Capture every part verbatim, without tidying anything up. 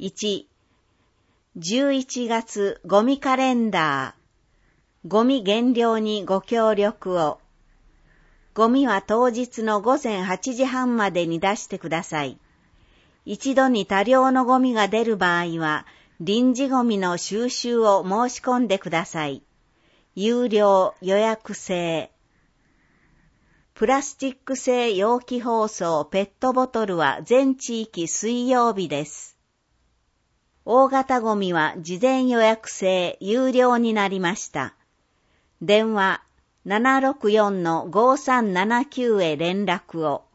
いち、じゅういちがつゴミカレンダー。ゴミ減量にご協力を。ゴミは当日のごぜんはちじはんまでに出してください。一度に多量のゴミが出る場合は、臨時ゴミの収集を申し込んでください。有料予約制。プラスチック製容器包装ペットボトルは全地域水曜日です。大型ゴミは事前予約制有料になりました。電話 ななろくよんのごさんななきゅう へ連絡を。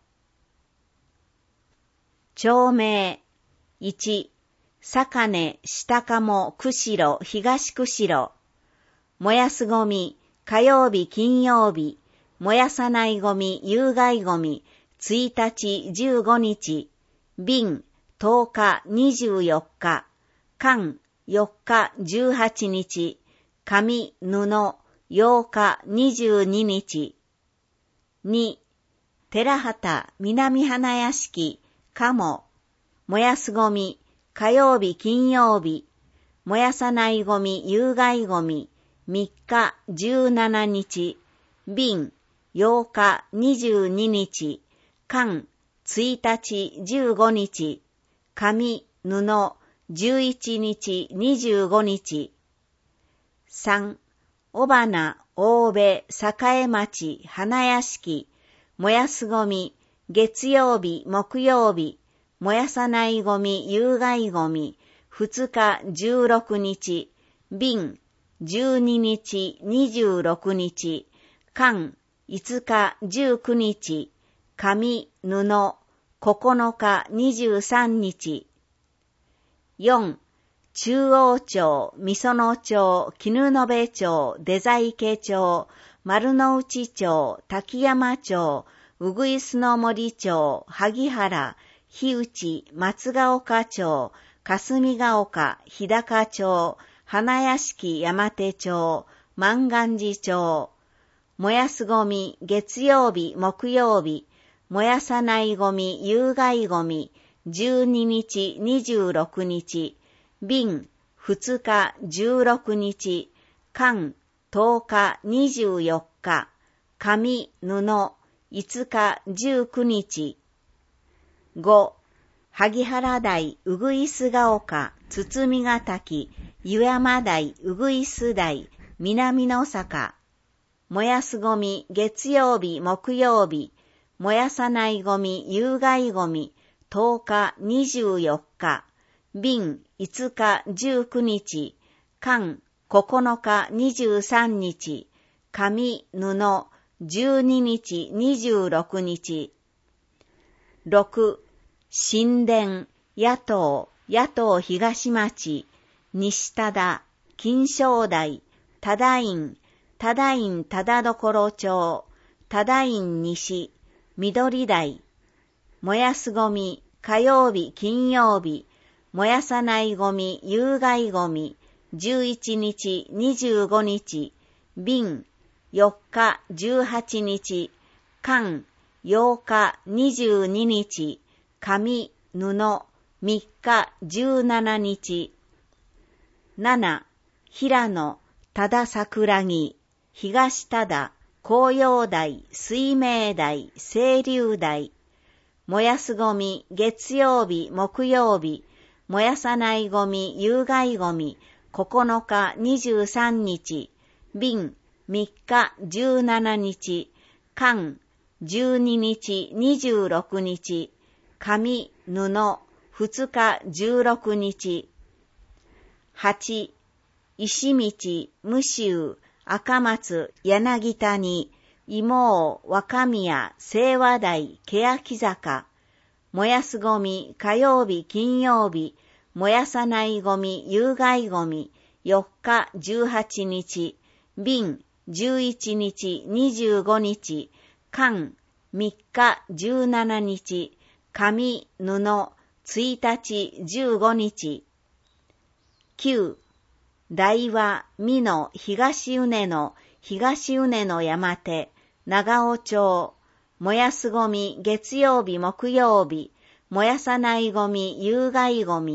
町名いち、坂根、下鴨、釧路、東釧路。燃やすゴミ、火曜日、金曜日。燃やさないゴミ、有害ゴミ、ついたち、じゅうごにち。瓶、とおか、にじゅうよっか。缶、よっか、じゅうはちにち。紙、布、ようか、にじゅうににち。に、寺畑、南花屋敷、鴨。燃やすゴミ、火曜日、金曜日。燃やさないゴミ、有害ゴミ、みっか、じゅうしちにち。瓶、ようか、にじゅうににち。缶、ついたち、じゅうごにち。紙、布、じゅういちにち、にじゅうごにち。さん、尾花、大部、栄町、花屋敷。燃やすゴミ、月曜日、木曜日。燃やさないゴミ、有害ゴミ、ふつか、じゅうろくにち。瓶、じゅうににち、にじゅうろくにち。缶、いつか、じゅうくにち。紙、布、ここのか、にじゅうさんにち。よん、中央町、みその町、絹延町、出座池町、丸の内町、滝山町、うぐいすの森町、萩原、日内、松ヶ丘町、霞ヶ丘、日高町、花屋敷山手町、万願寺町。燃やすゴミ、月曜日、木曜日。燃やさないゴミ、有害ゴミ、じゅうににち、にじゅうろくにち。瓶、ふつか、じゅうろくにち。缶、とおか、にじゅうよっか。紙、布、いつか、じゅうくにち。ご、萩原台、うぐいすが丘、堤ヶ滝、湯山台、うぐいす台、南の坂。燃やすゴミ、月曜日、木曜日。燃やさないゴミ、有害ゴミ、とおか、にじゅうよっか。瓶、いつか、じゅうくにち。缶、ここのか、にじゅうさんにち。紙、布、じゅうににち、にじゅうろくにち。ろく、神殿、野党、野党東町、西忠、金正台、忠院、忠院忠所町、忠院西、緑台。燃やすゴミ、火曜日、金曜日。燃やさないゴミ、有害ゴミ、じゅういちにち、にじゅうごにち。瓶、よっか、じゅうはちにち。缶、ようか、にじゅうににち。紙、布、みっか、じゅうしちにち。なな、平野、忠桜木、東忠、紅葉台、水明台、清流台。燃やすゴミ、月曜日、木曜日。燃やさないゴミ、有害ゴミ、ここのか、にじゅうさんにち。瓶、みっか、じゅうしちにち。缶、じゅうににち、にじゅうろくにち。紙、布、ふつか、じゅうろくにち。はち、石道、無臭、赤松、柳谷、芋王、若宮、清和台、欅坂。燃やすゴミ、火曜日、金曜日。燃やさないゴミ、有害ゴミ、よっか、じゅうはちにち。瓶、じゅういちにち、にじゅうごにち。缶、みっか、じゅうしちにち。紙、布、ついたち、じゅうごにち。きゅう、大和、美濃、東畝の、東畝の山手、長尾町。燃やすゴミ、月曜日、木曜日。燃やさないゴミ、有害ゴミ、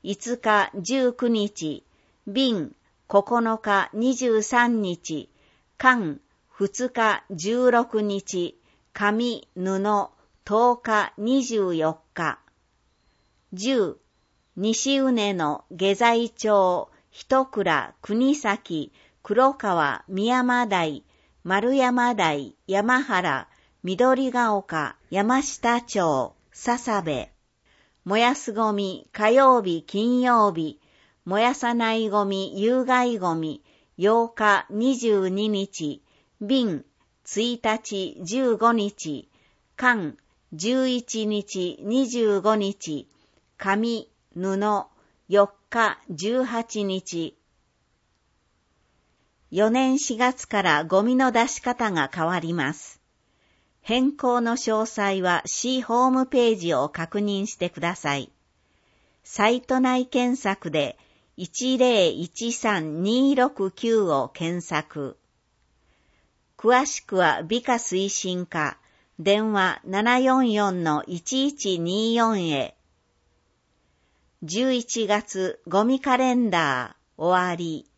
いつかじゅうくにち、便ここのかにじゅうさんにち、間ふつかじゅうろくにち、紙布とおかにじゅうよっか。じゅう、西畝の下在町、一倉、国崎、黒川、三山台、丸山台、山原、緑が丘、山下町、笹部。燃やすゴミ、火曜日、金曜日、燃やさないゴミ、有害ゴミ、ようか、にじゅうににち、便、ついたち、じゅうごにち、間、じゅういちにち、にじゅうごにち、紙、布、よっか、じゅうはちにち。よねんしがつからゴミの出し方が変わります。変更の詳細は市ホームページを確認してください。サイト内検索でいちぜろいちさんにろくきゅうを検索。詳しくは美化推進課、電話 ななよんよんのいちいちによん へ。じゅういちがつゴミカレンダー終わり。